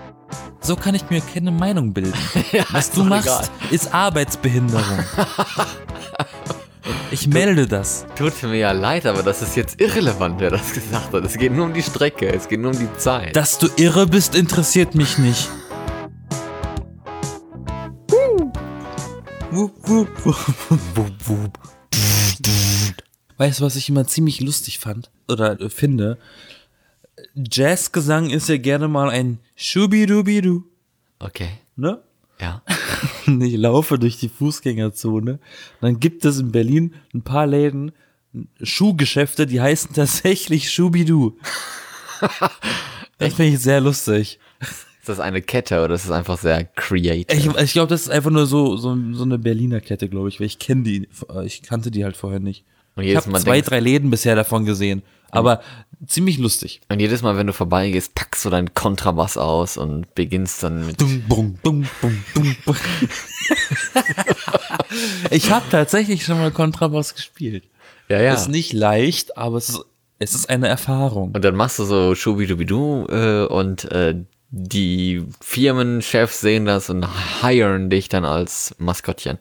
So kann ich mir keine Meinung bilden. Ja, Was ist du doch machst, egal. ist Arbeitsbehinderung. Ich melde das. Tut mir ja leid, aber das ist jetzt irrelevant, wer das gesagt hat. Es geht nur um die Strecke, es geht nur um die Zeit. Dass du irre bist, interessiert mich nicht. Weißt du, was ich immer ziemlich lustig fand oder finde? Jazzgesang ist ja gerne mal ein Schubidubidu, Okay, ne? ja. Und ich laufe durch die Fußgängerzone. Dann gibt es in Berlin ein paar Läden, Schuhgeschäfte, die heißen tatsächlich Schubidu. Das finde ich sehr lustig. Ist das eine Kette oder ist es einfach sehr creative? Ich glaube, das ist einfach nur so eine Berliner Kette, glaube ich, weil ich kannte die halt vorher nicht. Und Ich jedes habe Mal 2, denkst- 3 Läden bisher davon gesehen, aber ziemlich lustig. Und jedes Mal, wenn du vorbeigehst, packst du deinen Kontrabass aus und beginnst dann mit... Dum, bum, dum, bum, dum, bum. Ich habe tatsächlich schon mal Kontrabass gespielt. Ja, ja. Ist nicht leicht, aber es ist eine Erfahrung. Und dann machst du so Schubidubidu und die Firmenchefs sehen das und hiren dich dann als Maskottchen.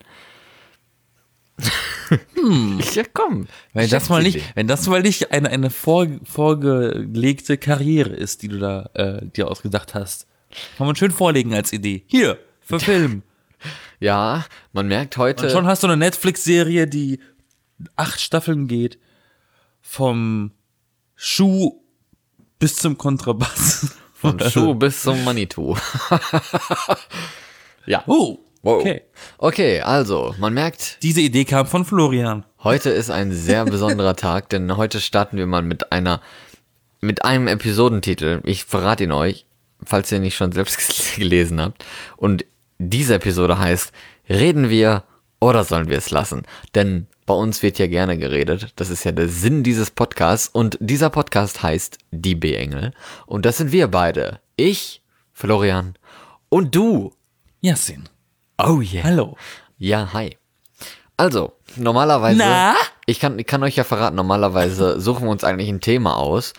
Ja, komm. Wenn das mal nicht eine vorgelegte Karriere ist, die du da dir ausgedacht hast, kann man schön vorlegen als Idee. Hier, für Film. Ja, man merkt heute... Und schon hast du eine Netflix-Serie, die 8 Staffeln geht, vom Schuh bis zum Kontrabass. Von Schuh bis zum Manitou. Ja. Oh, Wow. okay. Okay, also, man merkt, Diese Idee kam von Florian. heute ist ein sehr besonderer Tag, denn heute starten wir mal mit einem Episodentitel. Ich verrate ihn euch, falls ihr nicht schon selbst gelesen habt. Und diese Episode heißt, reden wir oder sollen wir es lassen? Denn bei uns wird ja gerne geredet. Das ist ja der Sinn dieses Podcasts. Und dieser Podcast heißt Die B-Engel. Und das sind wir beide. Ich, Florian, und du. Yasin. Oh yeah. Hallo. Ja, hi. Also, normalerweise, Na? ich kann euch ja verraten, normalerweise suchen wir uns eigentlich ein Thema aus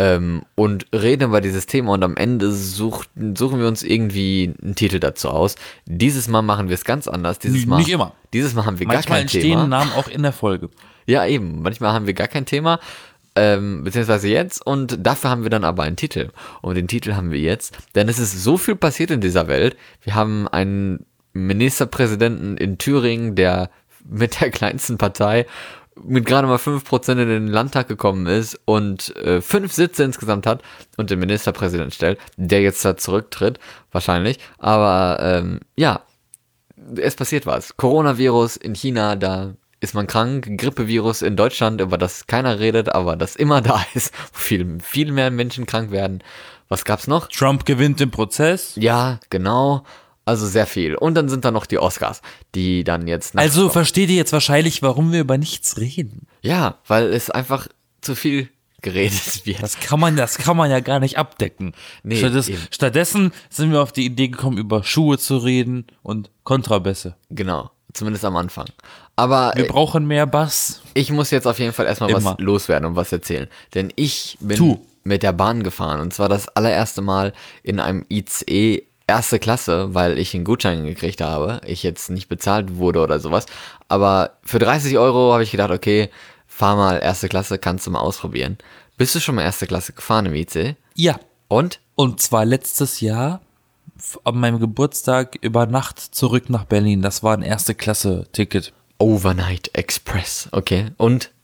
und reden über dieses Thema und am Ende suchen wir uns irgendwie einen Titel dazu aus. Dieses Mal machen wir es ganz anders. Dieses Mal haben wir gar Manchmal kein entstehen Thema. Namen auch in der Folge. Ja, eben. Manchmal haben wir gar kein Thema, beziehungsweise jetzt, und dafür haben wir dann aber einen Titel. Und den Titel haben wir jetzt, denn es ist so viel passiert in dieser Welt. Wir haben einen Ministerpräsidenten in Thüringen, der mit der kleinsten Partei mit gerade mal 5% in den Landtag gekommen ist und 5 Sitze insgesamt hat und den Ministerpräsidenten stellt, der jetzt da zurücktritt, wahrscheinlich. Aber ja, es passiert was. Coronavirus in China, da ist man krank. Grippevirus in Deutschland, über das keiner redet, aber das immer da ist, wo viel mehr Menschen krank werden. Was gab's noch? Trump gewinnt den Prozess. Ja, genau. Also sehr viel. Und dann sind da noch die Oscars, die dann jetzt... Also versteht ihr jetzt wahrscheinlich, warum wir über nichts reden. Ja, weil es einfach zu viel geredet wird. Das kann man ja gar nicht abdecken. Nee, eben. Stattdessen sind wir auf die Idee gekommen, über Schuhe zu reden und Kontrabässe. Genau, zumindest am Anfang. Aber Wir brauchen mehr Bass. ich muss jetzt auf jeden Fall erstmal was Immer. loswerden und was erzählen. Denn ich bin mit der Bahn gefahren und zwar das allererste Mal in einem ICE erste Klasse, weil ich einen Gutschein gekriegt habe. Ich jetzt nicht bezahlt wurde oder sowas. Aber für 30 € habe ich gedacht, okay, fahr mal erste Klasse, kannst du mal ausprobieren. Bist du schon mal erste Klasse gefahren im ICE? Ja. Und? Und zwar letztes Jahr an meinem Geburtstag über Nacht zurück nach Berlin. Das war ein Erste-Klasse-Ticket. Overnight Express. Okay. Und?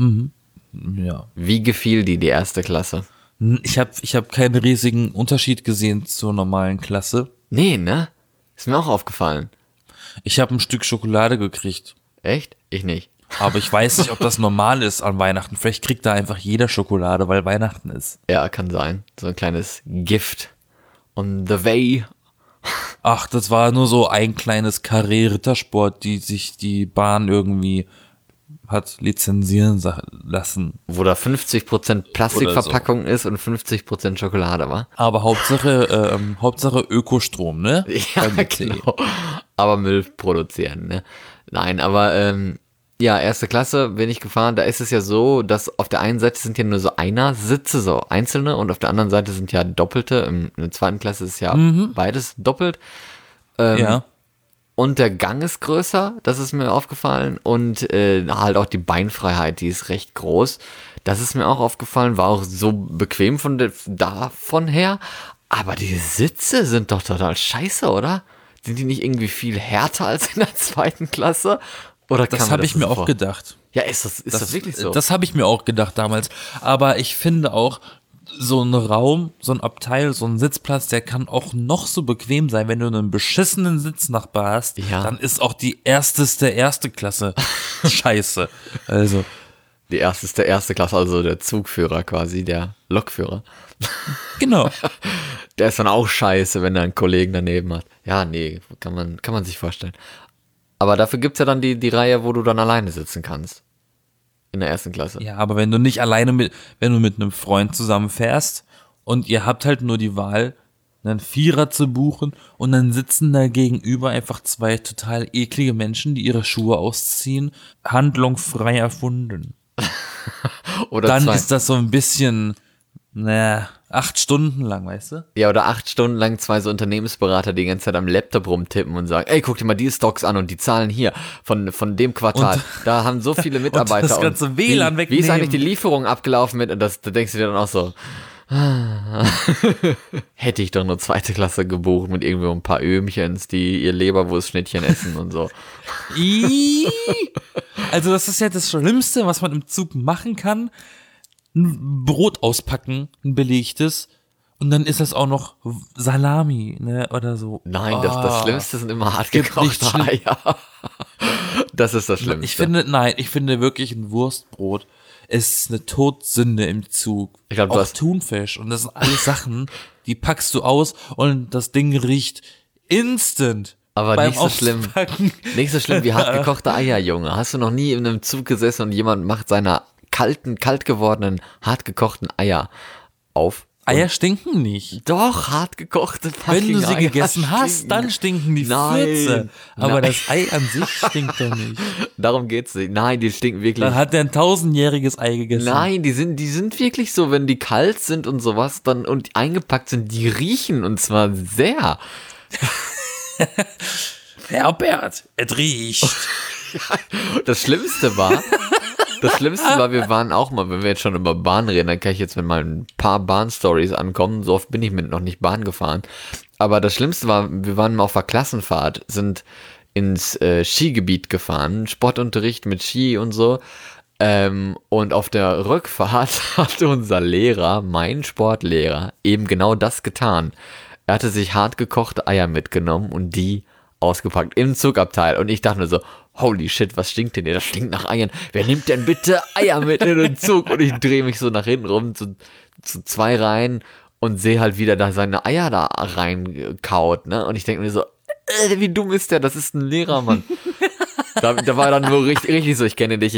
Ja. Wie gefiel dir die erste Klasse? Ich hab keinen riesigen Unterschied gesehen zur normalen Klasse. Nee, ne? Ist mir auch aufgefallen. Ich habe ein Stück Schokolade gekriegt. Echt? Ich nicht. Aber ich weiß nicht, ob das normal ist an Weihnachten. Vielleicht kriegt da einfach jeder Schokolade, weil Weihnachten ist. Ja, kann sein. So ein kleines Gift on the way. Ach, das war nur so ein kleines Karree-Rittersport, die sich die Bahn irgendwie hat lizenzieren lassen. Wo da 50% Plastikverpackung ist und 50% Schokolade, wa? Aber Hauptsache Ökostrom, ne? Ja, Beim ICE. genau. Aber Müll produzieren, ne? Nein, aber Ja, erste Klasse bin ich gefahren. Da ist es ja so, dass auf der einen Seite sind ja nur so Einer-Sitze, so einzelne, und auf der anderen Seite sind ja doppelte. In der zweiten Klasse ist ja beides doppelt. Ja. Und der Gang ist größer, das ist mir aufgefallen. Und halt auch die Beinfreiheit, die ist recht groß. Das ist mir auch aufgefallen, war auch so bequem davon her. Aber die Sitze sind doch total scheiße, oder? Sind die nicht irgendwie viel härter als in der zweiten Klasse? Oder Das habe ich mir auch gedacht. Ja, ist das wirklich so? Das habe ich mir auch gedacht damals. Aber ich finde auch, so ein Raum, so ein Abteil, so ein Sitzplatz, der kann auch noch so bequem sein. Wenn du einen beschissenen Sitznachbar hast, Ja. dann ist auch die erste Klasse scheiße. Also, Die erste ist der erste Klasse, also der Zugführer quasi, der Lokführer. genau. Der ist dann auch scheiße, wenn er einen Kollegen daneben hat. Ja, nee, kann man sich vorstellen. Aber dafür gibt's ja dann die Reihe, wo du dann alleine sitzen kannst. In der ersten Klasse. Ja, aber wenn du nicht alleine wenn du mit einem Freund zusammen fährst und ihr habt halt nur die Wahl, einen Vierer zu buchen und dann sitzen da gegenüber einfach zwei total eklige Menschen, die ihre Schuhe ausziehen, handlungsfrei erfunden. Oder Dann 2. ist das so ein bisschen, 8 Stunden lang, weißt du? Ja, oder 8 Stunden lang 2 so Unternehmensberater die ganze Zeit am Laptop rumtippen und sagen, ey, guck dir mal die Stocks an und die Zahlen hier von dem Quartal. Da haben so viele Mitarbeiter. das ganze WLAN wie ist wegnehmen. eigentlich die Lieferung abgelaufen mit? Und da denkst du dir dann auch so, hätte ich doch nur zweite Klasse gebucht mit irgendwie ein paar Öhmchens, die ihr Leberwurstschnittchen essen und so. Also das ist ja das Schlimmste, was man im Zug machen kann. Ein Brot auspacken, ein belegtes, und dann ist das auch noch Salami, ne, oder so. Nein, das Schlimmste sind immer hart Gibt nichts gekochte Eier. Das ist das Schlimmste. Ich finde wirklich ein Wurstbrot ist eine Todsünde im Zug. Ich glaub, du auch hast- Thunfisch, und das sind alles Sachen, die packst du aus und das Ding riecht instant. Aber beim nicht so schlimm. Auspacken. Nicht so schlimm wie hart gekochte Eier, Junge. Hast du noch nie in einem Zug gesessen und jemand macht seine kalt gewordenen, hart gekochten Eier auf? Eier stinken nicht. Doch, hart gekochte Wenn du sie Eier gegessen hast, stinken. dann stinken die Nein. Fürze. Aber Nein. das Ei an sich stinkt doch nicht. Darum geht's nicht. Nein, die stinken wirklich. Dann hat er ein 1000-jähriges Ei gegessen. Nein, die sind wirklich so, wenn die kalt sind und sowas dann und eingepackt sind, die riechen und zwar sehr. Herbert, es riecht. Das Schlimmste war, wir waren auch mal, wenn wir jetzt schon über Bahn reden, dann kann ich jetzt mit mal ein paar Bahnstories ankommen. So oft bin ich mit noch nicht Bahn gefahren. Aber das Schlimmste war, wir waren mal auf einer Klassenfahrt, sind ins Skigebiet gefahren, Sportunterricht mit Ski und so. Und auf der Rückfahrt hatte unser Lehrer, mein Sportlehrer, eben genau das getan. Er hatte sich hart gekochte Eier mitgenommen und die ausgepackt im Zugabteil. Und ich dachte mir so, holy shit, was stinkt denn hier? Das stinkt nach Eiern. Wer nimmt denn bitte Eier mit in den Zug? Und ich drehe mich so nach hinten rum zu 2 Reihen und sehe halt wieder da seine Eier da reinkaut, ne? Und ich denke mir so, wie dumm ist der? Das ist ein Lehrer, Mann. Da war dann nur richtig so, ich kenne dich.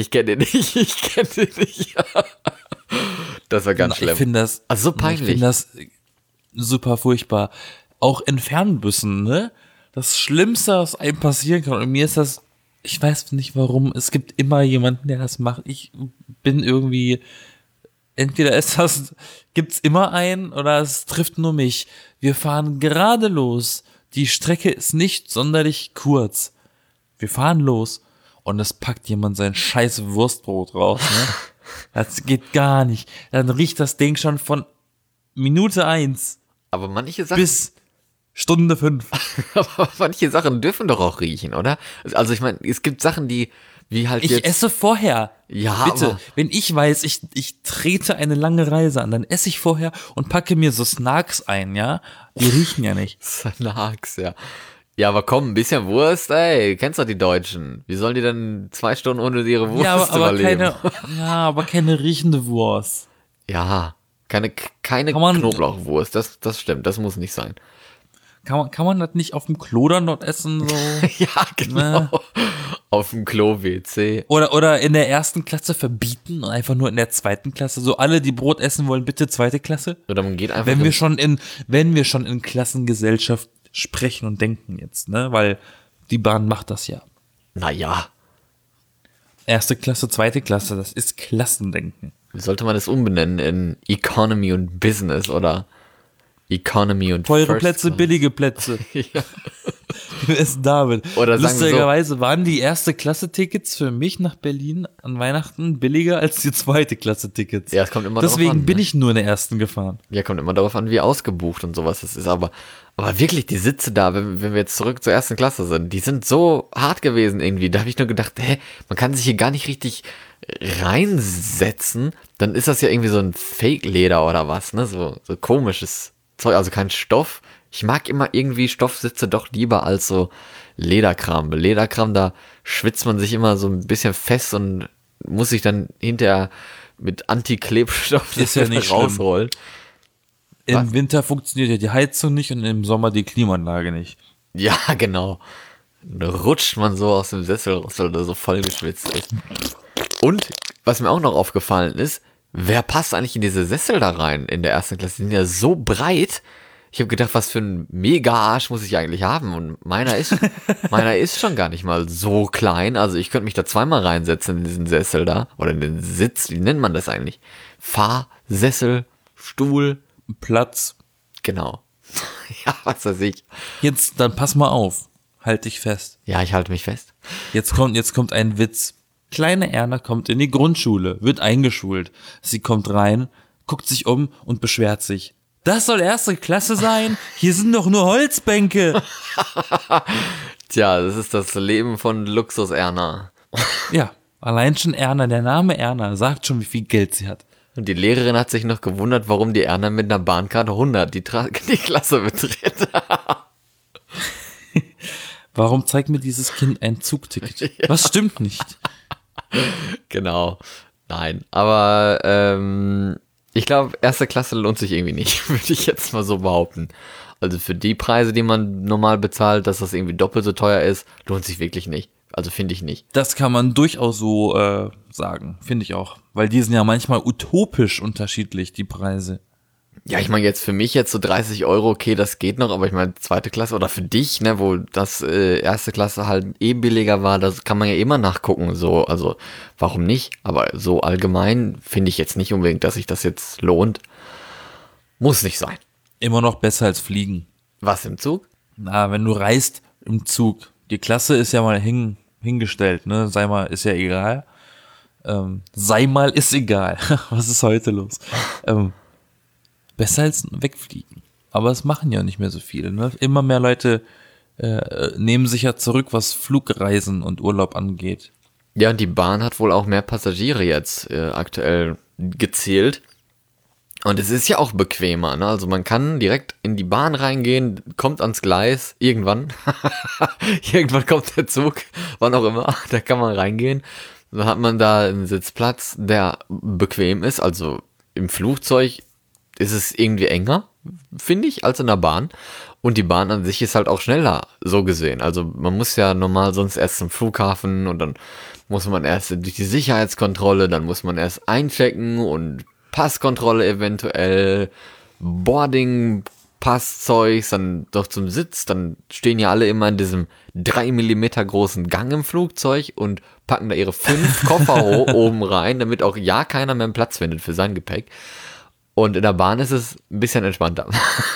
Das war ganz schlimm. Ich finde das, Also so peinlich. Ich finde das super furchtbar. Auch in Fernbussen, ne? Das Schlimmste, was einem passieren kann. Und mir ist das, ich weiß nicht warum, es gibt immer jemanden, der das macht. Ich bin irgendwie, entweder gibt's immer einen oder es trifft nur mich. Wir fahren gerade los. Die Strecke ist nicht sonderlich kurz. Wir fahren los und es packt jemand sein scheiß Wurstbrot raus, ne? Das geht gar nicht. Dann riecht das Ding schon von Minute 1 Aber manche Sachen, bis Stunde 5. aber manche Sachen dürfen doch auch riechen, oder? Also ich meine, es gibt Sachen, die, wie halt Ich jetzt... esse vorher. Ja, Bitte, aber- wenn ich weiß, ich trete eine lange Reise an, dann esse ich vorher und packe mir so Snacks ein, ja? Die riechen ja nicht. Snacks, ja. Ja, aber komm, ein bisschen Wurst, ey. Kennst doch die Deutschen. Wie sollen die denn 2 Stunden ohne ihre Wurst Ja, aber überleben? aber keine riechende Wurst. Ja, keine Kann man- Knoblauchwurst, das stimmt, das muss nicht sein. Kann man das nicht auf dem Klo dann dort essen, so? Ja, genau. Auf dem Klo-WC. Oder in der ersten Klasse verbieten und einfach nur in der zweiten Klasse. So alle, die Brot essen wollen, bitte zweite Klasse. Oder man geht einfach... Wenn wir schon in Klassengesellschaft sprechen und denken jetzt, ne? Weil die Bahn macht das ja. Naja, Erste Klasse, zweite Klasse, das ist Klassendenken. Wie sollte man das umbenennen in Economy und Business oder Economy und Teure First Plätze, Class? billige Plätze. Ja. Wer ist David? Oder sagen wir Lustigerweise waren die erste Klasse Tickets für mich nach Berlin an Weihnachten billiger als die zweite Klasse Tickets. Ja, es kommt immer darauf Deswegen an, bin ne? ich nur in der ersten gefahren. Ja, kommt immer darauf an, wie ausgebucht und sowas das ist. Aber wirklich, die Sitze da, wenn wir jetzt zurück zur ersten Klasse sind, die sind so hart gewesen irgendwie. Da habe ich nur gedacht, man kann sich hier gar nicht richtig reinsetzen. Dann ist das ja irgendwie so ein Fake-Leder oder was, ne? So komisches Zeug, also kein Stoff. Ich mag immer irgendwie Stoffsitze doch lieber als so Lederkram. Bei Lederkram, da schwitzt man sich immer so ein bisschen fest und muss sich dann hinterher mit Anti-Klebstoff Ist ja nicht schlimm. rausholen. Im Winter funktioniert ja die Heizung nicht und im Sommer die Klimaanlage nicht. Ja, genau. Da rutscht man so aus dem Sessel raus, weil er so voll geschwitzt ist. Und was mir auch noch aufgefallen ist, wer passt eigentlich in diese Sessel da rein in der ersten Klasse? Die sind ja so breit. Ich habe gedacht, was für ein Mega-Arsch muss ich eigentlich haben? Und meiner ist schon gar nicht mal so klein. Also ich könnte mich da zweimal reinsetzen in diesen Sessel da. Oder in den Sitz, wie nennt man das eigentlich? Fahrsessel, Stuhl. Platz. Genau. Ja, was weiß ich. Jetzt, dann pass mal auf. Halt dich fest. Ja, ich halte mich fest. Jetzt kommt ein Witz. Kleine Erna kommt in die Grundschule, wird eingeschult. Sie kommt rein, guckt sich um und beschwert sich. Das soll erste Klasse sein? Hier sind doch nur Holzbänke. Tja, das ist das Leben von Luxus-Erna. Ja, allein schon Erna, der Name Erna sagt schon, wie viel Geld sie hat. Und die Lehrerin hat sich noch gewundert, warum die Erna mit einer Bahncard 100 die Klasse betritt. Warum zeigt mir dieses Kind ein Zugticket? Was stimmt nicht? Genau. Nein, aber ich glaube, erste Klasse lohnt sich irgendwie nicht, würde ich jetzt mal so behaupten. Also für die Preise, die man normal bezahlt, dass das irgendwie doppelt so teuer ist, lohnt sich wirklich nicht. Also finde ich nicht. Das kann man durchaus so sagen, finde ich auch. Weil die sind ja manchmal utopisch unterschiedlich, die Preise. Ja, ich meine jetzt für mich jetzt so 30 Euro, okay, das geht noch, aber ich meine zweite Klasse oder für dich, ne, wo das erste Klasse halt billiger war, das kann man ja immer nachgucken, so, also warum nicht? Aber so allgemein finde ich jetzt nicht unbedingt, dass sich das jetzt lohnt. Muss nicht sein. Immer noch besser als fliegen. Was im Zug? Na, wenn du reist im Zug, die Klasse ist ja mal hingestellt, ne, sei mal, ist ja egal. Sei mal, ist egal. Was ist heute los? Besser als wegfliegen. Aber es machen ja nicht mehr so viele. Ne? Immer mehr Leute nehmen sich ja zurück, was Flugreisen und Urlaub angeht. Ja, und die Bahn hat wohl auch mehr Passagiere jetzt aktuell gezählt. Und es ist ja auch bequemer, ne? Also man kann direkt in die Bahn reingehen, kommt ans Gleis, irgendwann. Irgendwann kommt der Zug, wann auch immer, da kann man reingehen. Dann hat man da einen Sitzplatz, der bequem ist. Also im Flugzeug ist es irgendwie enger, finde ich, als in der Bahn. Und die Bahn an sich ist halt auch schneller, so gesehen. Also man muss ja normal sonst erst zum Flughafen und dann muss man erst durch die Sicherheitskontrolle, dann muss man erst einchecken und Passkontrolle eventuell, Boarding-Passzeugs, dann doch zum Sitz. Dann stehen ja alle immer in diesem 3 Millimeter großen Gang im Flugzeug und packen da ihre 5 Koffer oben rein, damit auch ja keiner mehr einen Platz findet für sein Gepäck. Und in der Bahn ist es ein bisschen entspannter.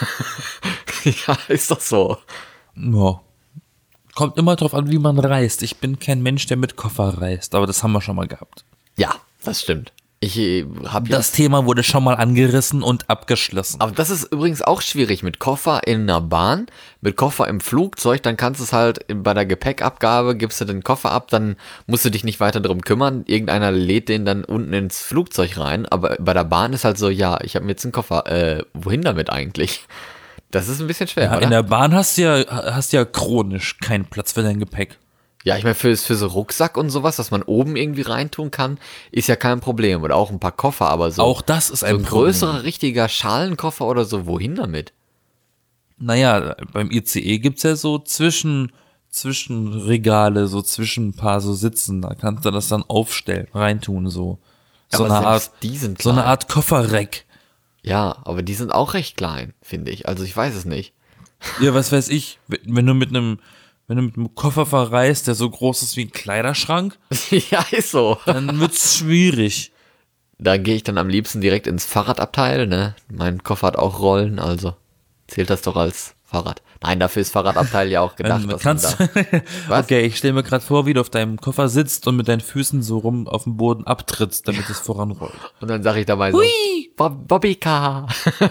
Ja, ist doch so. Ja. Kommt immer drauf an, wie man reist. Ich bin kein Mensch, der mit Koffer reist, aber das haben wir schon mal gehabt. Ja, das stimmt. Ich habe Das Thema wurde schon mal angerissen und abgeschlossen. Aber das ist übrigens auch schwierig mit Koffer in einer Bahn, mit Koffer im Flugzeug, dann kannst du es halt bei der Gepäckabgabe, gibst du den Koffer ab, dann musst du dich nicht weiter drum kümmern, irgendeiner lädt den dann unten ins Flugzeug rein, aber bei der Bahn ist halt so, ja, ich habe mir jetzt einen Koffer, wohin damit eigentlich? Das ist ein bisschen schwer, Ja, oder? in der Bahn hast du ja chronisch keinen Platz für dein Gepäck. Ja, ich meine, für so Rucksack und sowas, was man oben irgendwie reintun kann, ist ja kein Problem. Oder auch ein paar Koffer, aber so. Auch das ist so ein ein Problem. größerer, richtiger Schalenkoffer oder so, wohin damit? Naja, beim ICE gibt's ja so Zwischenregale, so zwischen ein paar so Sitzen, da kannst du das dann aufstellen, reintun, so. So Aber eine selbst Art, die sind so eine klein. Art Kofferrack. Ja, aber die sind auch recht klein, finde ich. Also ich weiß es nicht. Ja, was weiß ich, wenn du mit einem wenn du mit einem Koffer verreist, der so groß ist wie ein Kleiderschrank, Ja, ist so. dann wird's schwierig. Da gehe ich dann am liebsten direkt ins Fahrradabteil, ne? Mein Koffer hat auch Rollen, also zählt das doch als Fahrrad. Nein, dafür ist Fahrradabteil ja auch gedacht. dass man Kannst, da, was? okay, ich stelle mir gerade vor, wie du auf deinem Koffer sitzt und mit deinen Füßen so rum auf dem Boden abtrittst, damit es voranrollt. Und dann sage ich dabei so, Bobbycar.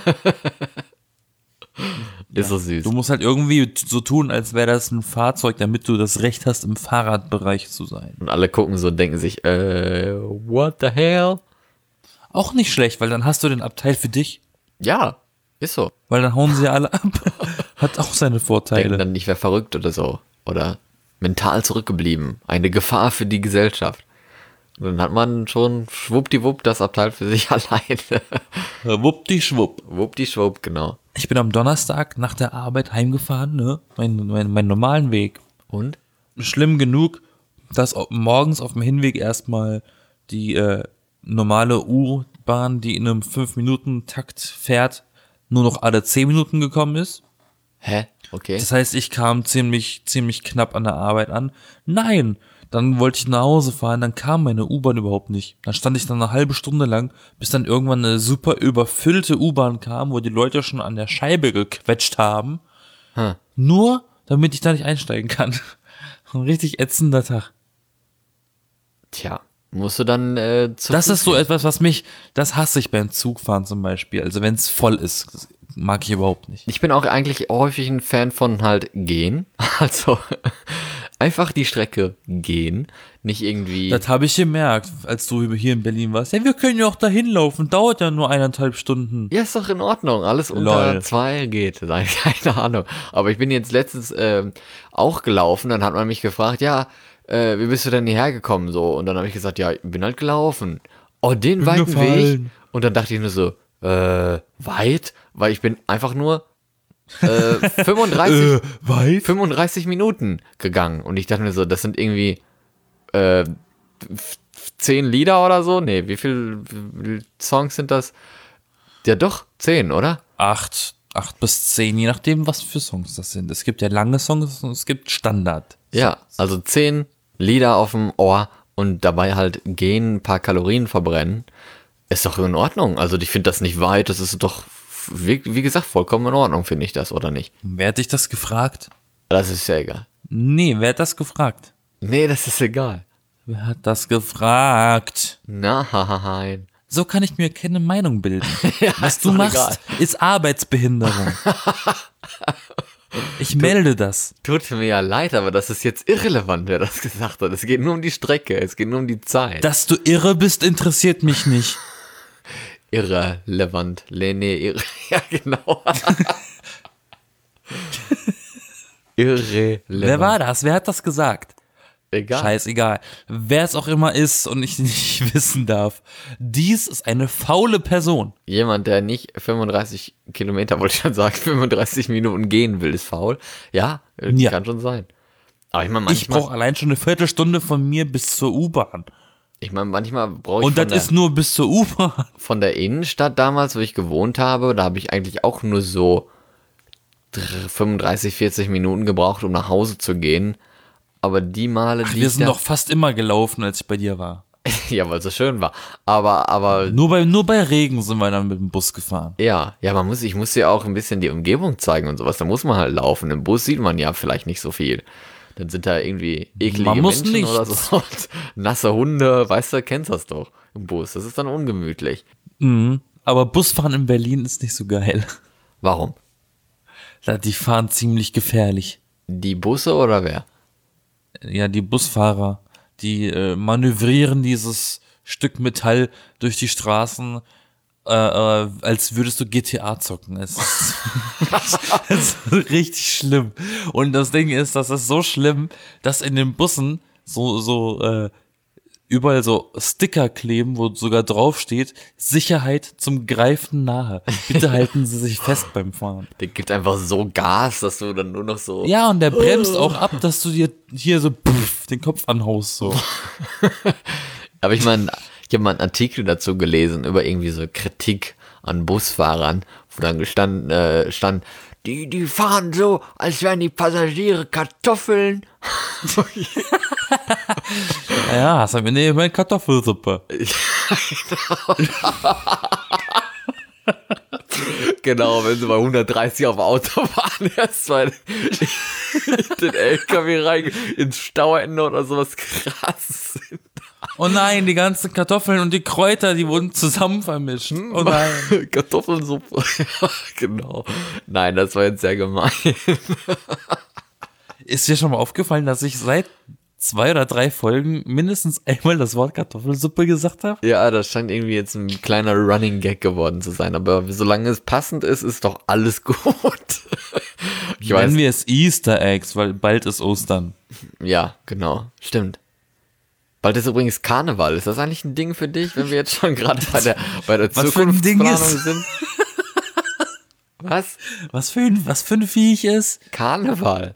Ist so süß. Du musst halt irgendwie so tun, als wäre das ein Fahrzeug, damit du das Recht hast, im Fahrradbereich zu sein. Und alle gucken so und denken sich, what the hell? Auch nicht schlecht, weil dann hast du den Abteil für dich, Ja, ist so. weil dann hauen sie ja alle ab. Hat auch seine Denken Vorteile. dann, ich wäre verrückt oder so. Oder mental zurückgeblieben. Eine Gefahr für die Gesellschaft. Und dann hat man schon schwuppdiwupp das Abteil für sich alleine. Wuppdischwupp. Wuppdischwupp, genau. Ich bin am Donnerstag nach der Arbeit heimgefahren, ne? Mein normalen Weg. Und? Schlimm genug, dass morgens auf dem Hinweg erstmal die normale U-Bahn, die in einem 5-Minuten-Takt fährt, nur noch alle 10 Minuten gekommen ist. Hä? Okay. Das heißt, ich kam ziemlich knapp an der Arbeit an. Nein, dann wollte ich nach Hause fahren, dann kam meine U-Bahn überhaupt nicht. Dann stand ich dann eine halbe Stunde lang, bis dann irgendwann eine super überfüllte U-Bahn kam, wo die Leute schon an der Scheibe gequetscht haben. Hm. Nur, damit ich da nicht einsteigen kann. Ein richtig ätzender Tag. Tja, musst du dann zu Das Fuß ist so gehen. etwas, das hasse ich beim Zugfahren zum Beispiel. Also wenn es voll ist, das mag ich überhaupt nicht. Ich bin auch eigentlich häufig ein Fan von halt gehen. Also einfach die Strecke gehen. Nicht irgendwie. Das habe ich gemerkt, als du hier in Berlin warst. Ja, wir können ja auch dahin laufen, dauert ja nur 1,5 Stunden. Ja, ist doch in Ordnung. Alles unter Lol. 2 geht. Keine Ahnung. Aber ich bin jetzt letztens auch gelaufen. Dann hat man mich gefragt, ja, wie bist du denn hierher gekommen? So. Und dann habe ich gesagt, ja, ich bin halt gelaufen. Oh, den weiten Weg. gefallen. Und dann dachte ich nur so, weit? Weil ich bin einfach nur 35 weit? Minuten gegangen. Und ich dachte mir so, das sind irgendwie 10 Lieder oder so. Nee, wie viel Songs sind das? Ja doch, 10, oder? 8 bis 10, je nachdem, was für Songs das sind. Es gibt ja lange Songs und es gibt Standard. Ja, also 10 Lieder auf dem Ohr und dabei halt gehen, ein paar Kalorien verbrennen. Ist doch in Ordnung. Also ich finde das nicht weit. Das ist doch, wie gesagt, vollkommen in Ordnung, finde ich das, oder nicht? Wer hat dich das gefragt? Das ist ja egal. Nee, wer hat das gefragt? Nee, das ist egal. Wer hat das gefragt? Nein. So kann ich mir keine Meinung bilden. Was ist du doch machst, egal. ist Arbeitsbehinderung. Ich melde das. Tut mir ja leid, aber das ist jetzt irrelevant, wer das gesagt hat. Es geht nur um die Strecke, es geht nur um die Zeit. Dass du irre bist, interessiert mich nicht. Irrelevant. Ja, genau. Irrelevant. Wer war das? Wer hat das gesagt? Egal. Scheißegal. Wer es auch immer ist und ich nicht wissen darf. Dies ist eine faule Person. Jemand, der nicht 35 Kilometer, wollte ich schon sagen, 35 Minuten gehen will, ist faul. Ja, Ja. kann schon sein. Aber ich meine, Ich manchmal, brauche allein schon eine Viertelstunde von mir bis zur U-Bahn. manchmal brauche ich Und das ist nur bis zur U-Bahn. von der Innenstadt damals, wo ich gewohnt habe, da habe ich eigentlich auch nur so 35, 40 Minuten gebraucht, um nach Hause zu gehen. Aber die Male, die Wir ich sind da, doch fast immer gelaufen, als ich bei dir war. ja, weil es so schön war. Aber Nur bei Regen sind wir dann mit dem Bus gefahren. ja, ich muss ja auch ein bisschen die Umgebung zeigen und sowas. Da muss man halt laufen. Im Bus sieht man ja vielleicht nicht so viel. Dann sind da irgendwie eklige Man muss Menschen nicht. oder so. Und nasse Hunde, weißt du, kennst das doch im Bus. Das ist dann ungemütlich. Mhm. Aber Busfahren in Berlin ist nicht so geil. Warum? Die fahren ziemlich gefährlich. Die Busse oder wer? Ja, die Busfahrer, die manövrieren dieses Stück Metall durch die Straßen, als würdest du GTA zocken. Es ist, es ist richtig schlimm. Und das Ding ist, das ist so schlimm, dass in den Bussen so überall so Sticker kleben, wo sogar drauf steht, Sicherheit zum Greifen nahe. Bitte halten Sie sich fest beim Fahren. Der gibt einfach so Gas, dass du dann nur noch so... Ja, und der bremst auch ab, dass du dir hier so den Kopf anhaust. So. Aber ich meine, ich habe mal einen Artikel dazu gelesen über irgendwie so Kritik an Busfahrern, wo dann stand, die fahren so, als wären die Passagiere Kartoffeln. Ja, hast du mir nicht meine Kartoffelsuppe. Genau, wenn sie bei 130 auf der Autobahn erstmal den LKW rein ins Stauende oder sowas krass sind. Oh nein, die ganzen Kartoffeln und die Kräuter, die wurden zusammen vermischt. Oh nein. Kartoffelsuppe. Genau. Nein, das war jetzt sehr gemein. Ist dir schon mal aufgefallen, dass ich seit 2 oder 3 Folgen mindestens einmal das Wort Kartoffelsuppe gesagt habe? Ja, das scheint irgendwie jetzt ein kleiner Running Gag geworden zu sein. Aber solange es passend ist, ist doch alles gut. Nennen wir es Easter Eggs, weil bald ist Ostern. Ja, genau. Stimmt. Bald ist übrigens Karneval. Ist das eigentlich ein Ding für dich, wenn wir jetzt schon gerade bei der Zukunftsplanung sind? Was? Was für ein Viech ist? Karneval.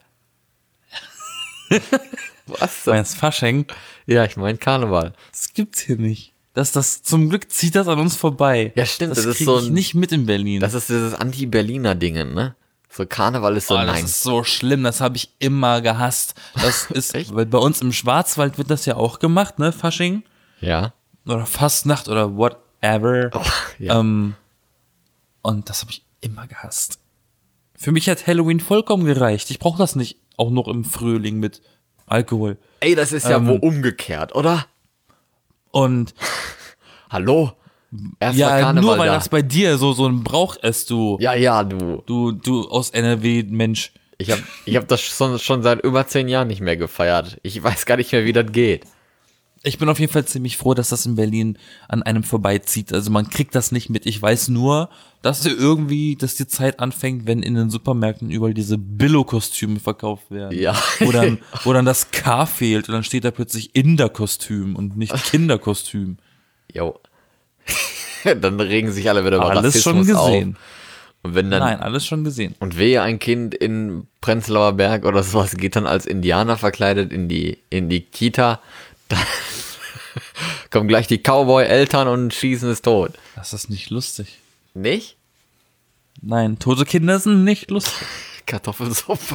Was? Meinst Fasching? Ja, ich meine Karneval. Das gibt's hier nicht. Zum Glück zieht das an uns vorbei. Ja, stimmt. Das krieg ich nicht mit in Berlin. Das ist dieses Anti-Berliner Ding, ne? So Karneval ist so Das nein. ist so schlimm, das habe ich immer gehasst. Das ist, Echt? weil bei uns im Schwarzwald wird das ja auch gemacht, ne, Fasching Ja. oder Fastnacht oder whatever. Oh, ja. Und das habe ich immer gehasst. Für mich hat Halloween vollkommen gereicht. Ich brauche das nicht auch noch im Frühling mit Alkohol. Ey, das ist ja wohl umgekehrt, oder? Und Hallo? Erst war ja, Karneval nur weil da. das bei dir so ein Brauch ist, du Du. aus NRW, Mensch. Ich hab das schon seit über 10 Jahren nicht mehr gefeiert. Ich weiß gar nicht mehr, wie das geht. Ich bin auf jeden Fall ziemlich froh, dass das in Berlin an einem vorbeizieht. Also man kriegt das nicht mit. Ich weiß nur, dass die Zeit anfängt, wenn in den Supermärkten überall diese Billo-Kostüme verkauft werden. Ja. Wo dann das K fehlt und dann steht da plötzlich Inder-Kostüm und nicht Kinderkostüm. Jo. Dann regen sich alle wieder über Alles Rassismus schon gesehen. auf. Und wenn dann, Nein, alles schon gesehen. und wehe, ein Kind in Prenzlauer Berg oder sowas geht dann als Indianer verkleidet in die Kita, dann kommen gleich die Cowboy-Eltern und schießen es tot. Das ist nicht lustig. Nicht? Nein, tote Kinder sind nicht lustig. Kartoffelsuppe.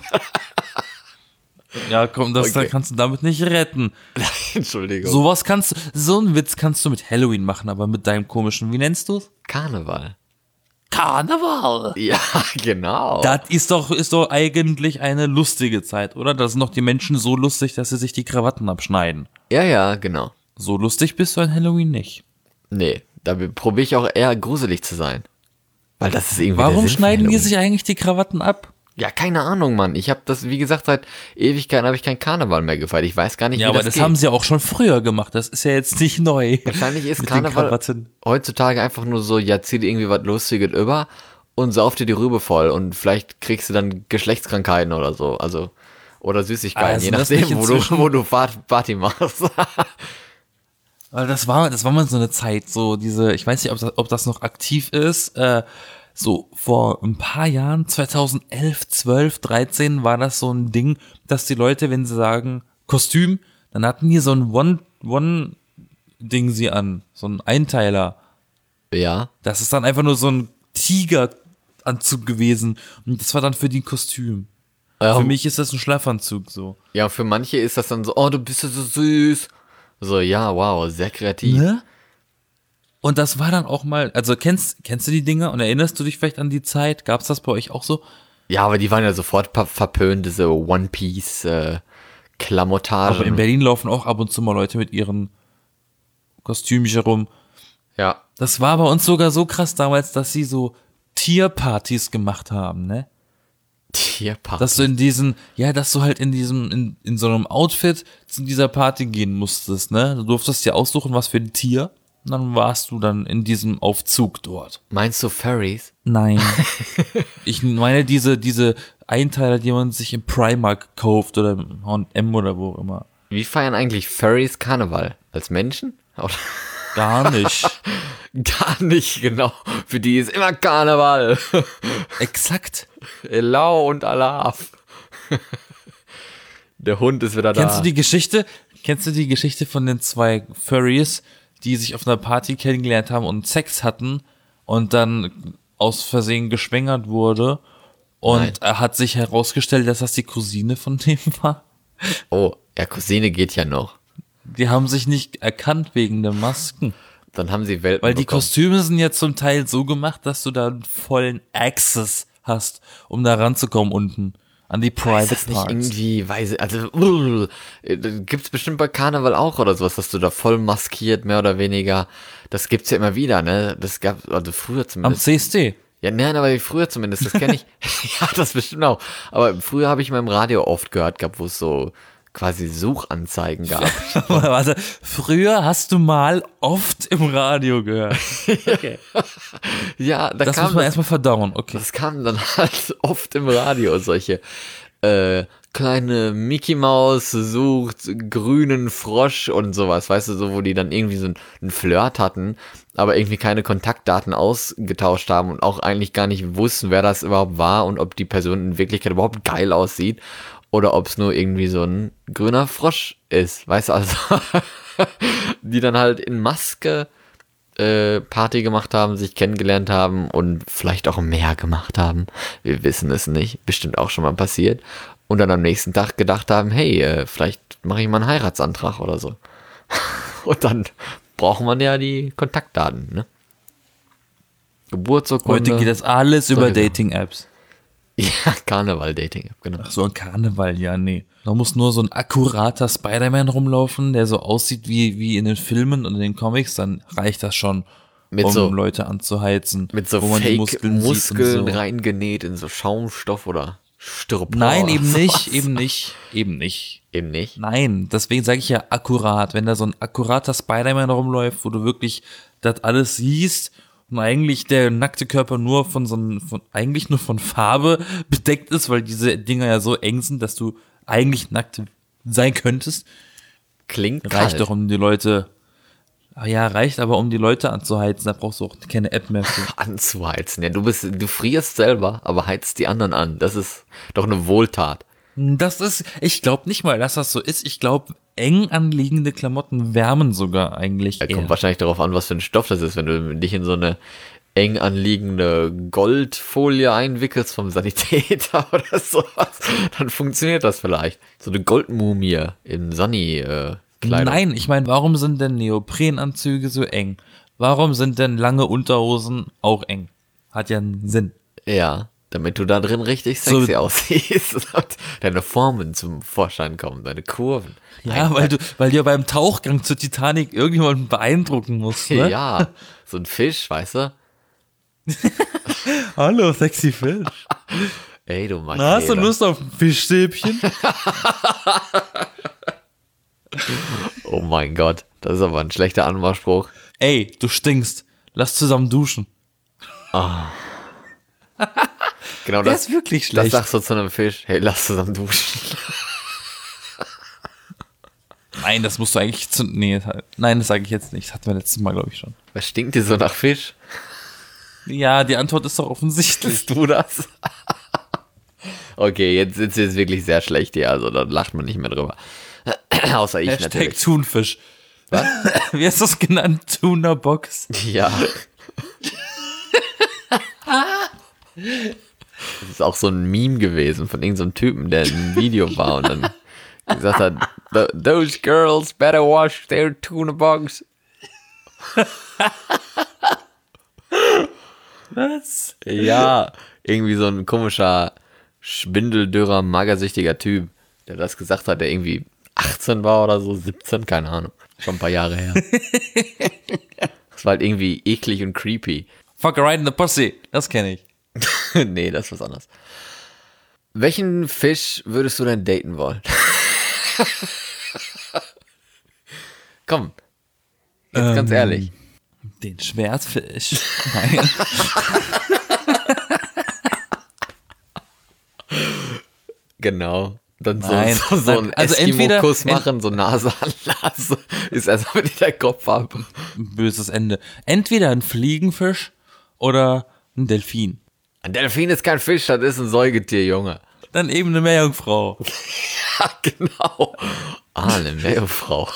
Ja, komm, Okay. kannst du damit nicht retten. Entschuldigung. So einen Witz kannst du mit Halloween machen, aber mit deinem komischen, wie nennst du es? Karneval. Karneval. Ja, genau. Das ist doch eigentlich eine lustige Zeit, oder? Da sind doch die Menschen so lustig, dass sie sich die Krawatten abschneiden. Ja, genau. So lustig bist du an Halloween nicht. Nee, da probiere ich auch eher gruselig zu sein. Weil das ist irgendwie der Warum Sinn von schneiden die Halloween. sich eigentlich die Krawatten ab? Ja, keine Ahnung, Mann. Ich habe das, wie gesagt, seit Ewigkeiten habe ich kein Karneval mehr gefeiert. Ich weiß gar nicht, Ja, wie aber das das geht. haben sie ja auch schon früher gemacht. Das ist ja jetzt nicht neu. Wahrscheinlich ist Mit den Karneval Krawatten. heutzutage einfach nur so, ja, zieh dir irgendwie was Lustiges über und sauf dir die Rübe voll und vielleicht kriegst du dann Geschlechtskrankheiten oder so. Also, oder Süßigkeiten, Also je das nachdem, nicht inzwischen- wo du Party machst. Weil das war mal so eine Zeit, so diese, ich weiß nicht, ob das noch aktiv ist, so vor ein paar Jahren, 2011, 12, 13, war das so ein Ding, dass die Leute, wenn sie sagen Kostüm, dann hatten die so ein One-Ding sie an, so ein Einteiler. Ja. Das ist dann einfach nur so ein Tigeranzug gewesen und das war dann für die Kostüm. Für mich ist das ein Schlafanzug so. Ja, für manche ist das dann so, oh, du bist ja so süß. So, ja, wow, sehr kreativ. Ne? Und das war dann auch mal, also kennst du die Dinger und erinnerst du dich vielleicht an die Zeit? Gab's das bei euch auch so? Ja, aber die waren ja sofort verpönt, diese One-Piece-Klamottage. Aber in Berlin laufen auch ab und zu mal Leute mit ihren Kostümchen rum. Ja. Das war bei uns sogar so krass damals, dass sie so Tierpartys gemacht haben, ne? Tierparty. Dass du dass du halt in so einem Outfit zu dieser Party gehen musstest, ne? Du durftest dir aussuchen, was für ein Tier. Und dann warst du dann in diesem Aufzug dort. Meinst du Furries? Nein. Ich meine diese Einteiler, die man sich im Primark kauft oder im H&M oder wo auch immer. Wie feiern eigentlich Furries Karneval? Als Menschen? Oder? Gar nicht. Gar nicht, genau. Für die ist immer Karneval. Exakt. Elau und Alaf. Der Hund ist wieder da. Kennst du die Geschichte von den 2 Furries, die sich auf einer Party kennengelernt haben und Sex hatten und dann aus Versehen geschwängert wurde Und Nein. er hat sich herausgestellt, dass das die Cousine von dem war. Oh, ja, Cousine geht ja noch. Die haben sich nicht erkannt wegen der Masken. Dann haben sie Welpen Weil die bekommen. Kostüme sind jetzt zum Teil so gemacht, dass du da einen vollen Access hast, um da ranzukommen unten. An die Ist Private das nicht Parts. irgendwie, gibt's bestimmt bei Karneval auch oder sowas, dass du da voll maskiert, mehr oder weniger. Das gibt's ja immer wieder, ne? Das gab, also früher Am zumindest. CSD. Ja, nein, aber früher zumindest, das kenne ich. Ja, das bestimmt auch. Aber früher habe ich mal im Radio oft gehört gehabt, wo es so quasi Suchanzeigen gab. Warte, früher hast du mal oft im Radio gehört. Ja, da Das kam muss man erstmal verdauen, okay. das kam dann halt oft im Radio, solche kleine Mickey Maus sucht grünen Frosch und sowas, weißt du, so, wo die dann irgendwie so einen Flirt hatten, aber irgendwie keine Kontaktdaten ausgetauscht haben und auch eigentlich gar nicht wussten, wer das überhaupt war und ob die Person in Wirklichkeit überhaupt geil aussieht oder ob es nur irgendwie so ein grüner Frosch ist, weißt du, also die dann halt in Maske Party gemacht haben, sich kennengelernt haben und vielleicht auch mehr gemacht haben. Wir wissen es nicht. Bestimmt auch schon mal passiert. Und dann am nächsten Tag gedacht haben, hey, vielleicht mache ich mal einen Heiratsantrag oder so. Und dann braucht man ja die Kontaktdaten, ne? Geburtsurkunde. Heute geht das alles über Sowieso. Dating-Apps. Ja, Karneval-Dating, genau. Ach so, ein Karneval, ja, nee. Da muss nur so ein akkurater Spider-Man rumlaufen, der so aussieht wie in den Filmen und in den Comics, dann reicht das schon, Mit um so- Leute anzuheizen. Mit so wo man die Fake-Muskeln sieht und so. reingenäht in so Schaumstoff oder Styropor. Nein, oder eben sowas. nicht, eben nicht, eben nicht. Eben nicht. Nein, deswegen sage ich ja akkurat. Wenn da so ein akkurater Spider-Man rumläuft, wo du wirklich das alles siehst und eigentlich der nackte Körper nur eigentlich nur von Farbe bedeckt ist, weil diese Dinger ja so eng sind, dass du eigentlich nackt sein könntest, Klingt reicht kalt. doch um die Leute. Ja, reicht aber um die Leute anzuheizen, da brauchst du auch keine App mehr für. Anzuheizen. Ja, du frierst selber, aber heizt die anderen an. Das ist doch eine Wohltat. Ich glaube nicht mal, dass das so ist. Ich glaube, eng anliegende Klamotten wärmen sogar eigentlich Da kommt eher. wahrscheinlich darauf an, was für ein Stoff das ist. Wenn du dich in so eine eng anliegende Goldfolie einwickelst vom Sanitäter oder sowas, dann funktioniert das vielleicht. So eine Goldmumie in Sonny-Kleidung. Nein, ich meine, warum sind denn Neoprenanzüge so eng? Warum sind denn lange Unterhosen auch eng? Hat ja einen Sinn. Ja, damit du da drin richtig sexy So- aussiehst und deine Formen zum Vorschein kommen, deine Kurven. Ja, weil du ja beim Tauchgang zur Titanic irgendjemanden beeindrucken musst, ne? Ja, so ein Fisch, weißt du? Hallo, sexy Fisch. Ey, du Mann. Na, hast du Lust auf ein Fischstäbchen? Oh mein Gott, das ist aber ein schlechter Anmachspruch. Ey, du stinkst. Lass zusammen duschen. Genau Der das, ist wirklich das schlecht. sagst du zu einem Fisch. Hey, lass zusammen duschen. Nein, das musst du eigentlich nein, das sage ich jetzt nicht. Das hatten wir letztes Mal, glaube ich, schon. Was stinkt dir so nach Fisch? Ja, die Antwort ist doch offensichtlich. Bist du das? Okay, jetzt ist es wirklich sehr schlecht hier, also da lacht man nicht mehr drüber. Außer ich Hashtag natürlich. Thunfisch. Was? Wie hast du das genannt? Tuna Box. Ja. Das ist auch so ein Meme gewesen von irgendeinem Typen, der in einem Video war und dann gesagt hat, those girls better wash their tuna box. Was? Ja, irgendwie so ein komischer, schwindeldürrer, magersüchtiger Typ, der das gesagt hat, der irgendwie 18 war oder so, 17, keine Ahnung. Schon ein paar Jahre her. Das war halt irgendwie eklig und creepy. Fuck right in the pussy. Das kenne ich. Nee, das ist was anderes. Welchen Fisch würdest du denn daten wollen? Komm, jetzt ganz ehrlich. Den Schwertfisch. Nein. Genau. Dann Nein, so nein, einen also entweder- Eskimo-Kuss machen, so Nase an Nase, ist erstmal mit der Kopf ab. Böses Ende. Entweder ein Fliegenfisch oder ein Delfin. Ein Delfin ist kein Fisch, das ist ein Säugetier, Junge. Dann eben eine Meerjungfrau. Ja, genau. Eine Meerjungfrau.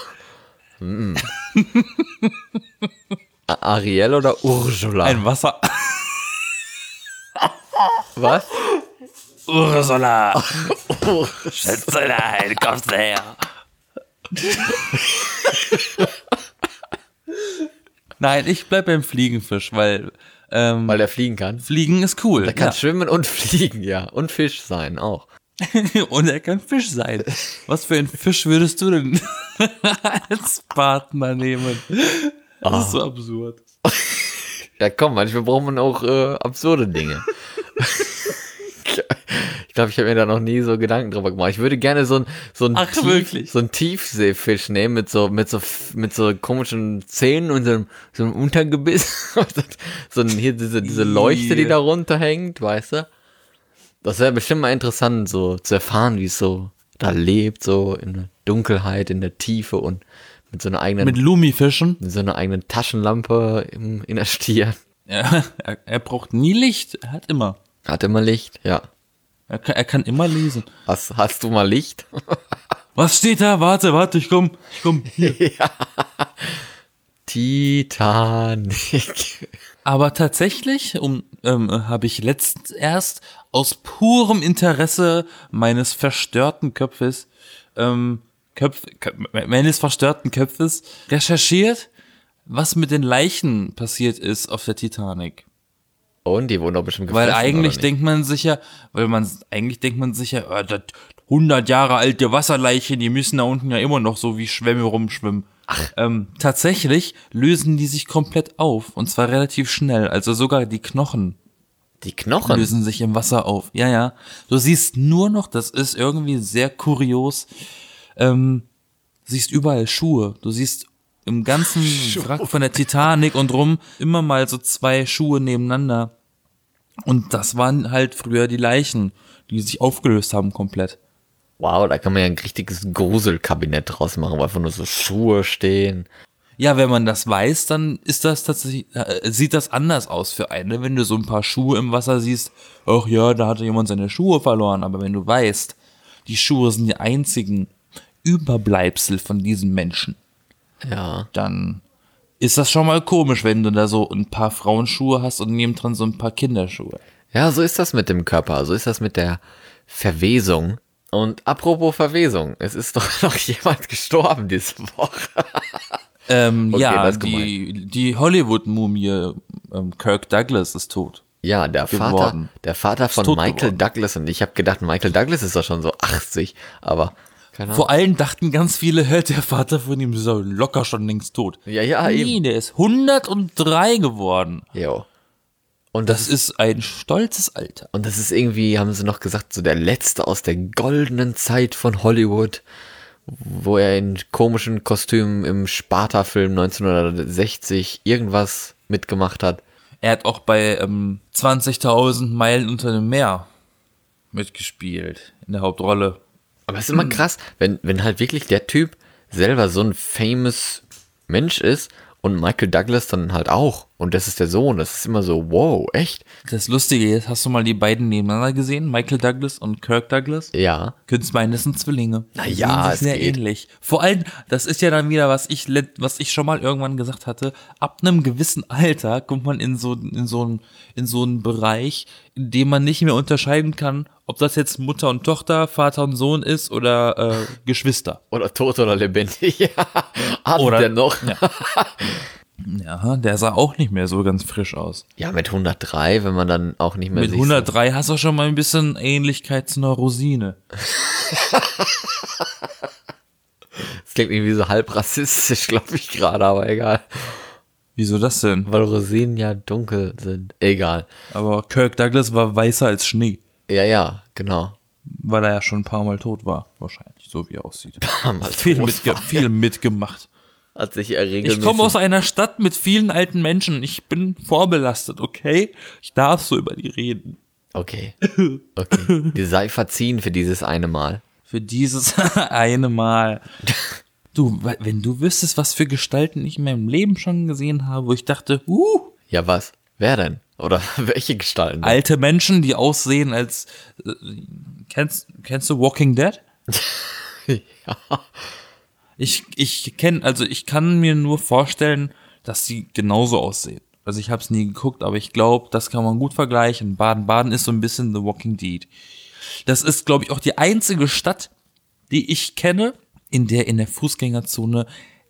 Ariel oder Ursula? Ein Wasser. Was? Ursula! Ursula, du kommst her! Nein, ich bleib beim Fliegenfisch, weil Weil der fliegen kann. Fliegen ist cool. Der kann schwimmen und fliegen, ja. Und Fisch sein auch. Und er kann Fisch sein. Was für ein Fisch würdest du denn als Partner nehmen? Das ist so absurd. Ja komm, manchmal braucht man auch absurde Dinge. Ich glaube, ich habe mir da noch nie so Gedanken drüber gemacht. Ich würde gerne so ein Tiefseefisch nehmen mit so komischen Zähnen und so einem Untergebiss. Hier diese Leuchte, die da runterhängt, weißt du? Das wäre bestimmt mal interessant, so zu erfahren, wie es so da lebt, so in der Dunkelheit, in der Tiefe und mit so einer eigenen... Mit Lumifischen? Mit so einer eigenen Taschenlampe in der Stirn. Ja, er braucht nie Licht, er hat immer. Hat immer Licht, ja. Er kann immer lesen. Hast du mal Licht? Was steht da? Warte, ich komm. Hier. Ja. Titanic. Aber tatsächlich habe ich letztens erst aus purem Interesse meines verstörten Köpfes recherchiert, was mit den Leichen passiert ist auf der Titanic. Und die wurden doch bestimmt gefressen, Weil eigentlich denkt man sich ja, das 100 Jahre alte Wasserleichen, die müssen da unten ja immer noch so wie Schwämme rumschwimmen. Tatsächlich lösen die sich komplett auf und zwar relativ schnell. Also sogar die Knochen. Die Knochen? Lösen sich im Wasser auf. Ja. Du siehst nur noch, das ist irgendwie sehr kurios, siehst überall Schuhe. Du siehst im ganzen Wrack von der Titanic und rum immer mal so 2 Schuhe nebeneinander. Und das waren halt früher die Leichen, die sich aufgelöst haben komplett. Wow, da kann man ja ein richtiges Gruselkabinett draus machen, weil einfach nur so Schuhe stehen. Ja, wenn man das weiß, dann ist das tatsächlich, sieht das anders aus für einen. Wenn du so ein paar Schuhe im Wasser siehst, ach ja, da hatte jemand seine Schuhe verloren. Aber wenn du weißt, die Schuhe sind die einzigen Überbleibsel von diesem Menschen, ja, dann ist das schon mal komisch, wenn du da so ein paar Frauenschuhe hast und nebendran so ein paar Kinderschuhe. Ja, so ist das mit dem Körper, so ist das mit der Verwesung. Und apropos Verwesung, es ist doch noch jemand gestorben diese Woche. Okay, ja, die Hollywood-Mumie Kirk Douglas ist tot. Ja, der Vater von Michael Douglas. Und ich habe gedacht, Michael Douglas ist doch schon so 80, aber keine Ahnung. Vor allem dachten ganz viele, der Vater von ihm ist doch locker schon längst tot. Ja, nee, eben. Der ist 103 geworden. Jo. Und das ist ein stolzes Alter. Und das ist irgendwie, haben sie noch gesagt, so der letzte aus der goldenen Zeit von Hollywood, wo er in komischen Kostümen im Sparta-Film 1960 irgendwas mitgemacht hat. Er hat auch bei 20.000 Meilen unter dem Meer mitgespielt, in der Hauptrolle. Aber es ist immer krass, wenn halt wirklich der Typ selber so ein famous Mensch ist und Michael Douglas dann halt auch. Und das ist der Sohn. Das ist immer so, wow, echt? Das Lustige ist, hast du mal die beiden nebeneinander gesehen? Michael Douglas und Kirk Douglas? Ja. Könntest meinen, das sind Zwillinge. Naja, es sehr geht. Ähnlich. Vor allem, das ist ja dann wieder, was ich schon mal irgendwann gesagt hatte, ab einem gewissen Alter kommt man in so einen Bereich, in dem man nicht mehr unterscheiden kann, ob das jetzt Mutter und Tochter, Vater und Sohn ist oder Geschwister. Oder tot oder lebendig. Ja. Oder der noch. Ja. Ja, der sah auch nicht mehr so ganz frisch aus. Ja, mit 103, wenn man dann auch nicht mehr mit 103 hast du schon mal ein bisschen Ähnlichkeit zu einer Rosine. Das klingt irgendwie so halb rassistisch, glaube ich gerade, aber egal. Wieso das denn? Weil Rosinen ja dunkel sind. Egal. Aber Kirk Douglas war weißer als Schnee. Ja, genau. Weil er ja schon ein paar Mal tot war, wahrscheinlich, so wie er aussieht. Viel mitgemacht. Hat sich regelmäßig. Ich komme aus einer Stadt mit vielen alten Menschen. Ich bin vorbelastet, okay? Ich darf so über die reden. Okay. Die sei verziehen für dieses eine Mal. Für dieses eine Mal. Du, wenn du wüsstest, was für Gestalten ich in meinem Leben schon gesehen habe, wo ich dachte, Ja, was? Wer denn? Oder welche Gestalten? Alte Menschen, die aussehen als, kennst du Walking Dead? Ja. Ich kann mir nur vorstellen, dass die genauso aussehen. Also ich habe es nie geguckt, aber ich glaube, das kann man gut vergleichen. Baden-Baden ist so ein bisschen The Walking Dead. Das ist, glaube ich, auch die einzige Stadt, die ich kenne, in der Fußgängerzone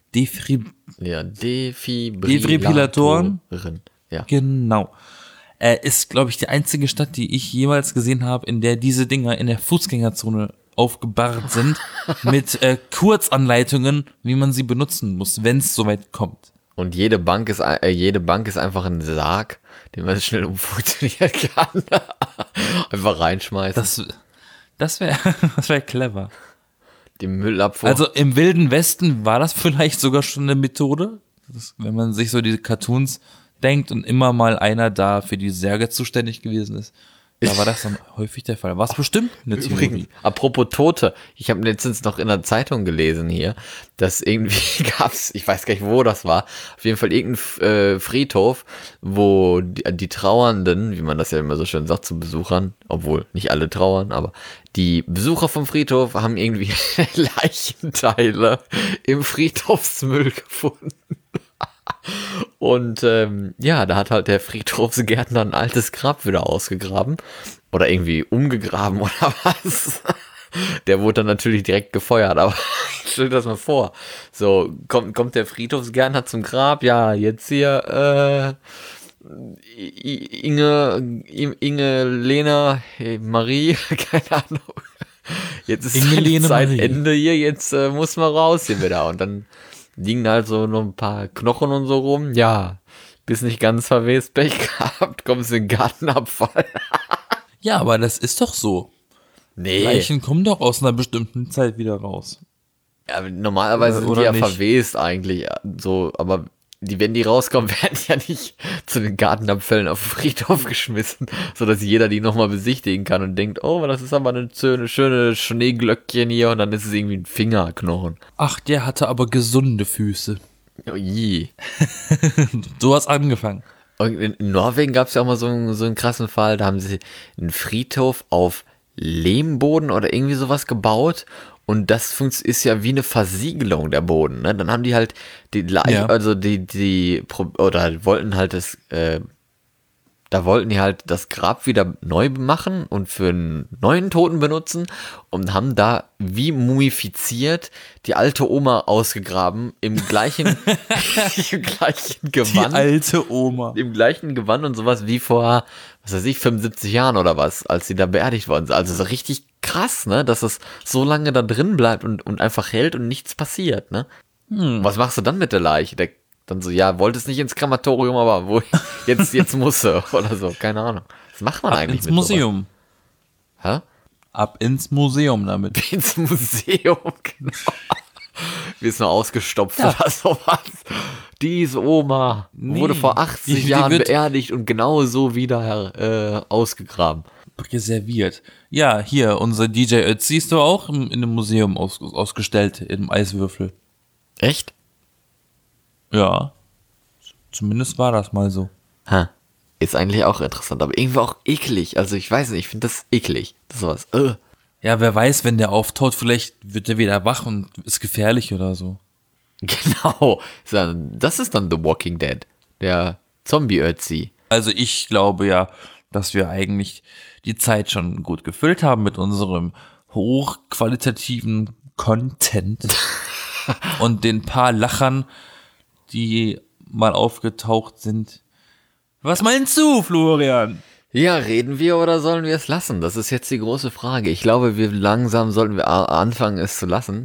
Defibrillatoren. Ja. Genau. Ist, glaube ich, die einzige Stadt, die ich jemals gesehen habe, in der diese Dinger in der Fußgängerzone aufgebahrt sind, mit Kurzanleitungen, wie man sie benutzen muss, wenn es soweit kommt. Und jede Bank ist einfach ein Sarg, den man schnell umfunktionieren kann. Einfach reinschmeißen. Das wäre wär clever. Die Müllabfuhr. Also im Wilden Westen war das vielleicht sogar schon eine Methode, wenn man sich so diese Cartoons denkt und immer mal einer da für die Särge zuständig gewesen ist. Da war das dann häufig der Fall. Was bestimmt eine Theorie. Übrigens, apropos Tote, ich habe letztens noch in der Zeitung gelesen hier, dass irgendwie gab's, ich weiß gar nicht, wo das war, auf jeden Fall irgendein Friedhof, wo die Trauernden, wie man das ja immer so schön sagt zu Besuchern, obwohl nicht alle trauern, aber die Besucher vom Friedhof haben irgendwie Leichenteile im Friedhofsmüll gefunden. Und da hat halt der Friedhofsgärtner ein altes Grab wieder ausgegraben oder irgendwie umgegraben oder was. Der wurde dann natürlich direkt gefeuert, aber stell dir das mal vor. So, kommt der Friedhofsgärtner zum Grab, ja, jetzt hier Inge, Lena, Marie, keine Ahnung. Jetzt ist Zeitende hier, jetzt muss man raus hier wieder. Und dann liegen halt so noch ein paar Knochen und so rum. Ja, bist nicht ganz verwest, Pech gehabt, kommst in den Gartenabfall. Ja, aber das ist doch so. Nee. Leichen kommen doch aus einer bestimmten Zeit wieder raus. Ja, normalerweise sind die ja nicht verwest eigentlich, so, aber wenn die rauskommen, werden die ja nicht zu den Gartenabfällen auf den Friedhof geschmissen, sodass jeder die nochmal besichtigen kann und denkt, oh, das ist aber eine schöne Schneeglöckchen hier und dann ist es irgendwie ein Fingerknochen. Ach, der hatte aber gesunde Füße. Oh je. Du hast angefangen. Und in Norwegen gab es ja auch mal so einen krassen Fall, da haben sie einen Friedhof auf Lehmboden oder irgendwie sowas gebaut. Und das ist ja wie eine Versiegelung der Boden, ne? Dann haben die halt die Leiche, also wollten halt das Grab wieder neu machen und für einen neuen Toten benutzen und haben da wie mumifiziert die alte Oma ausgegraben im gleichen Gewand. Die alte Oma. Im gleichen Gewand und sowas wie vor, 75 Jahren oder was, als sie da beerdigt worden sind. Also so richtig krass, ne, dass es so lange da drin bleibt und einfach hält und nichts passiert, ne? Was machst du dann mit der Leiche? Dann so, ja, wolltest nicht ins Krematorium, aber jetzt muss sie oder so, keine Ahnung. Was macht man eigentlich mit Museum. Sowas? Hä? Ab ins Museum damit. Ins Museum, genau. Wie ist nur ausgestopft oder sowas. Diese Oma wurde vor 80 Jahren beerdigt und genau so wieder ausgegraben. Reserviert. Ja, hier, unser DJ Ötzi ist doch auch in einem Museum ausgestellt, im Eiswürfel. Echt? Ja. Zumindest war das mal so. Ist eigentlich auch interessant, aber irgendwie auch eklig. Also ich weiß nicht, ich finde das eklig. Das ist sowas. Ja, wer weiß, wenn der auftaucht, vielleicht wird er wieder wach und ist gefährlich oder so. Genau. Das ist dann The Walking Dead. Der Zombie-Ötzi. Also ich glaube ja, dass wir eigentlich die Zeit schon gut gefüllt haben mit unserem hochqualitativen Content und den paar Lachern, die mal aufgetaucht sind. Was meinst du, Florian? Ja, reden wir oder sollen wir es lassen? Das ist jetzt die große Frage. Ich glaube, langsam sollten wir anfangen, es zu lassen.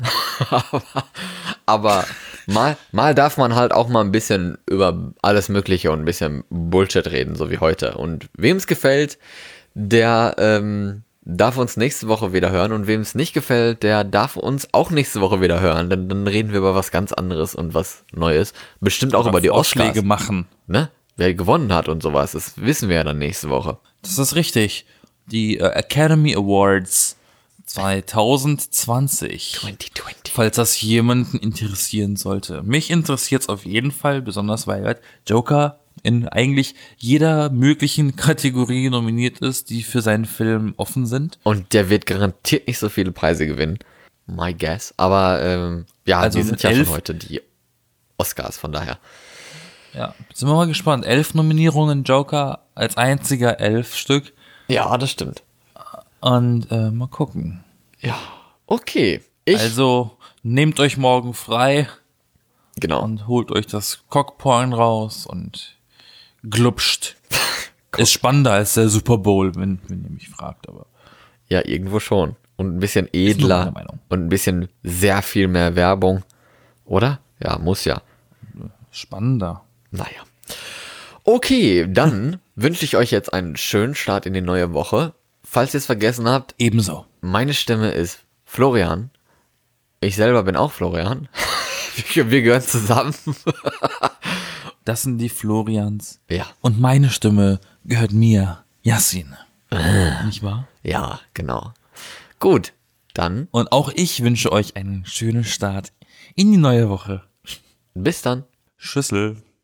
aber mal darf man halt auch mal ein bisschen über alles Mögliche und ein bisschen Bullshit reden, so wie heute. Und wem es gefällt, der darf uns nächste Woche wieder hören. Und wem es nicht gefällt, der darf uns auch nächste Woche wieder hören. Denn dann reden wir über was ganz anderes und was Neues. Bestimmt auch über die Oscars. Machen. Ne? Wer gewonnen hat und sowas, das wissen wir ja dann nächste Woche. Das ist richtig. Die Academy Awards 2020. Falls das jemanden interessieren sollte. Mich interessiert es auf jeden Fall, besonders weil Joker in eigentlich jeder möglichen Kategorie nominiert ist, die für seinen Film offen sind. Und der wird garantiert nicht so viele Preise gewinnen. My guess. Aber also die sind ja schon heute die Oscars, von daher. Ja, sind wir mal gespannt. 11 Nominierungen, Joker als einziger 11 Stück. Ja, das stimmt. Und mal gucken. Ja, okay. Also nehmt euch morgen frei Genau. und holt euch das Cockporn raus und glupscht. Ist spannender als der Super Bowl, wenn ihr mich fragt, aber Ja, irgendwo schon. Und ein bisschen nur meine edler Meinung. und ein bisschen sehr viel mehr Werbung. Oder? Ja, muss ja. spannender. Naja. Okay, dann wünsche ich euch jetzt einen schönen Start in die neue Woche. Falls ihr es vergessen habt, Ebenso. meine Stimme ist Florian. Ich selber bin auch Florian. Wir gehören zusammen. Das sind die Florians. Ja. Und meine Stimme gehört mir, Yassin. Nicht wahr? Ja, genau. Gut, dann Und auch ich wünsche euch einen schönen Start in die neue Woche. bis dann. Schüssel.